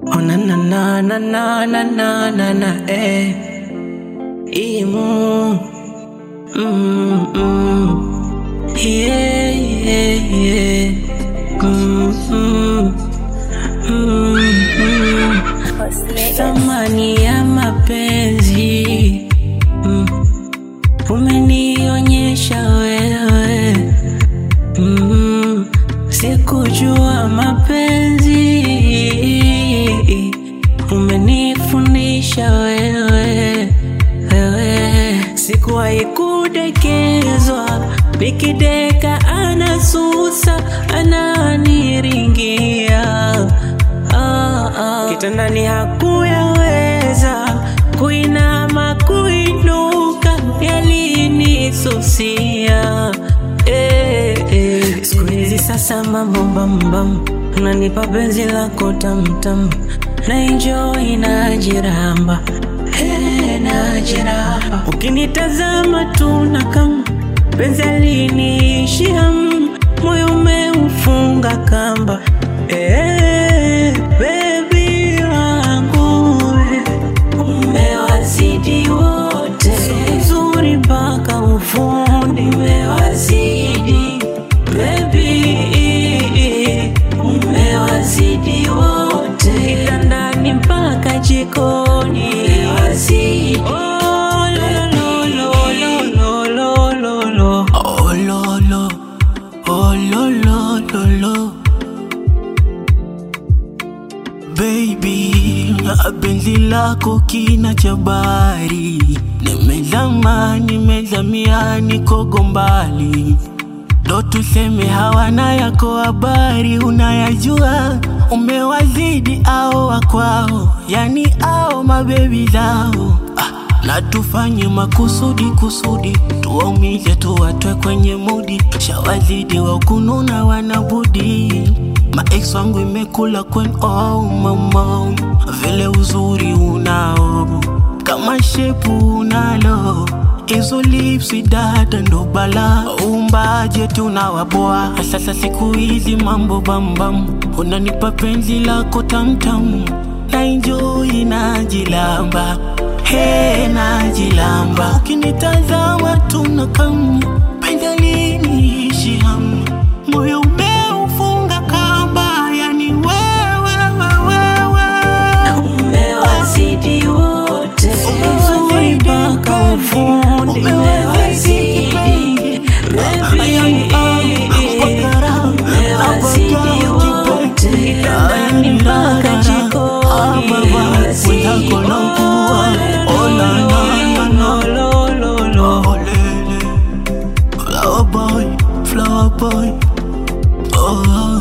Oh na na na na na na na na na Imu Yeah yeah yeah Thamani ya mapenzi umenionyesha wewe sikujua mapenzi umenifundisha wewe sikuwahi kudekezwa nikideka anasusa ananiringia kitandani hakuyaweza kuinama kuinuka yalinisusia siku hizi sasa mambo bambam unanipa penzi lako tamtam na enjoy najiramba najiramba ukinitazama tu na kama penzi aliniishia moyo umeufunga kamba baby wangu umewazidi wote nzuri mpaka ufundi umewazidi baby umewazidi wote kitandani mpaka jikoni umewazidi Baby, penzi lako kina cha bahari, nimezamia niko gombali. Ndo tuseme hawana yako habari, unayajua umewazidi ao wakwao, yani ao mabebi zao. Na tufanye makusudi tuwaumize tuwatwe kwenye mudi, shawazidi wa kununa wanabudi. Ma ex wangu imekula kwen oh mama, vile uzuri unao kama shepu unalo, izo lipsi dada ndo bala. Umbaje tunawaboa sasa siku hizi mambo bambam, unanipa penzi lako tamtam na enjoy najilamba najilamba ukinitazama tunakam penzi aliniishi moyo umeufunga kamba, yani wewe umewazidi wote nzuri mpaka ufundi umewazidi umewazidi wote kitandani mpaka jikoni umewazidi Flower boy